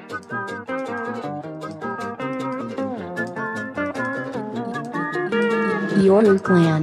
Yoru Clan.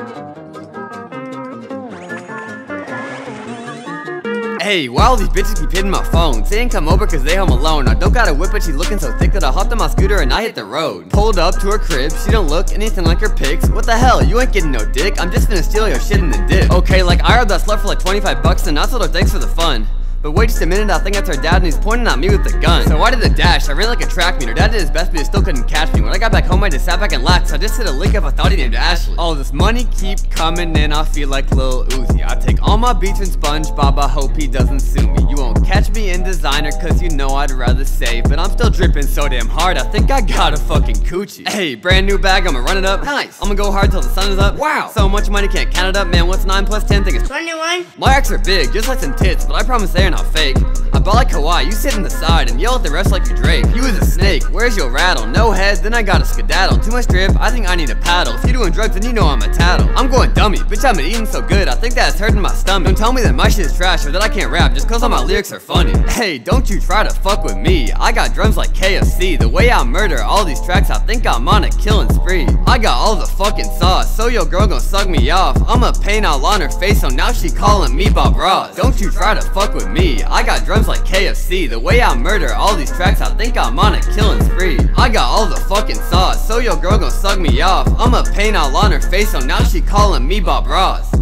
Hey, why all these bitches keep hitting my phone? Saying come over cause they home alone. I don't got a whip but she looking so thick that I hopped on my scooter and I hit the road. Pulled up to her crib, she don't look anything like her pics. What the hell, you ain't getting no dick, I'm just finna steal your shit in the dip. Okay, like I robbed that slut for like 25 bucks and I told her thanks for the fun. But wait just a minute, I think that's her dad and he's pointing at me with the gun. So I did the dash, I ran like a track meet. Her dad did his best but he still couldn't catch me. When I got back home I just sat back and laughed, so I just hit a link up, I thought he named Ashley. All this money keep coming in, I feel like Lil Uzi. I take all my beats from SpongeBob, I hope he doesn't sue me. You won't catch me in designer cause you know I'd rather save. But I'm still dripping so damn hard, I think I got a fucking coochie. Hey, brand new bag, I'ma run it up. Nice. I'ma go hard till the sun is up. Wow. So much money can't count it up, man, what's 9 plus 10? Think it's 21? My racks are big, just like some tits, but I promise they are not fake. I ball like Kawhi, you sit in the side and yell at the refs like you Drake. You was a snake, where's your rattle? No heads, then I got a skedaddle. Too much drip, I think I need a paddle. If you doing drugs, then you know I'm a tattle. I'm going dummy, bitch, I've been eating so good, I think that it's hurting my stomach. Don't tell me that my shit is trash or that I can't rap just cause all my lyrics are funny. Hey, don't you try to fuck with me, I got drums like KFC. The way I murder all these tracks, I think I'm on a killing spree. I got all the fucking sauce, so your girl gon' suck me off. I'ma paint all on her face, so now she calling me Bob Ross. Don't you try to fuck with me, I got drums like KFC. The way I murder all these tracks, I think I'm on a killing spree. I got all the fucking sauce, so your girl gon' suck me off. I'ma paint all on her face, so now she calling me Bob Ross.